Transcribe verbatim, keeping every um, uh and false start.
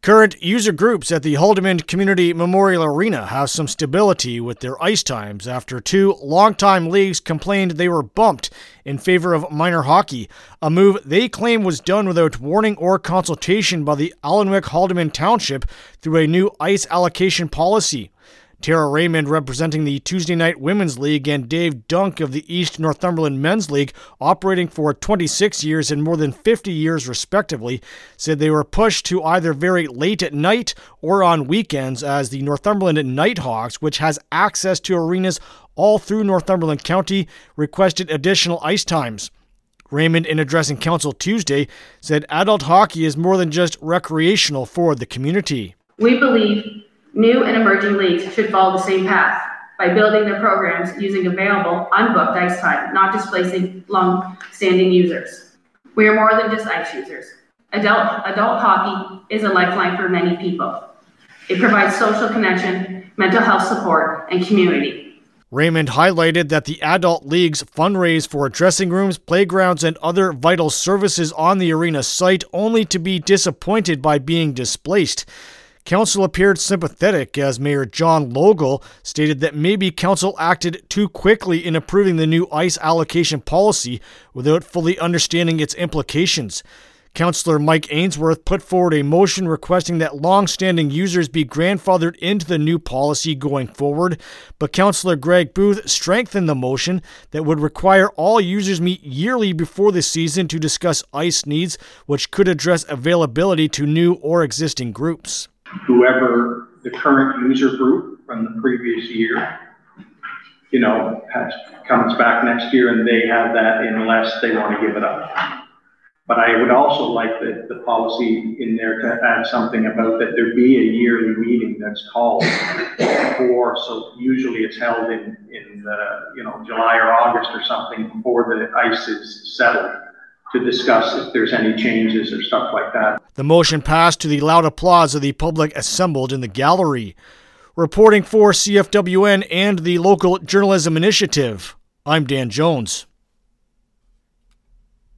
Current user groups at the Haldimand Community Memorial Arena have some stability with their ice times after two longtime leagues complained they were bumped in favor of minor hockey, a move they claim was done without warning or consultation by the Allanwick Haldimand Township through a new ice allocation policy. Tara Raymond, representing the Tuesday Night Women's League, and Dave Dunk of the East Northumberland Men's League, operating for twenty-six years and more than fifty years respectively, said they were pushed to either very late at night or on weekends as the Northumberland Nighthawks, which has access to arenas all through Northumberland County, requested additional ice times. Raymond, in addressing council Tuesday, said adult hockey is more than just recreational for the community. We believe new and emerging leagues should follow the same path by building their programs using available unbooked ice time, not displacing long-standing users. We are more than just ice users. Adult, adult hockey is a lifeline for many people. It provides social connection, mental health support, and community. Raymond highlighted that the adult leagues fundraise for dressing rooms, playgrounds, and other vital services on the arena site, only to be disappointed by being displaced. Council appeared sympathetic as Mayor John Logal stated that maybe Council acted too quickly in approving the new ice allocation policy without fully understanding its implications. Councillor Mike Ainsworth put forward a motion requesting that long-standing users be grandfathered into the new policy going forward, but Councillor Greg Booth strengthened the motion that would require all users meet yearly before the season to discuss ice needs, which could address availability to new or existing groups. Whoever the current user group from the previous year, you know, has, comes back next year and they have that unless they want to give it up. But I would also like the, the policy in there to add something about that there be a yearly meeting that's called for, so usually it's held in, in the, you know, July or August or something before the ice is settled, to discuss if there's any changes or stuff like that. The motion passed to the loud applause of the public assembled in the gallery. Reporting for C F W N and the Local Journalism Initiative, I'm Dan Jones.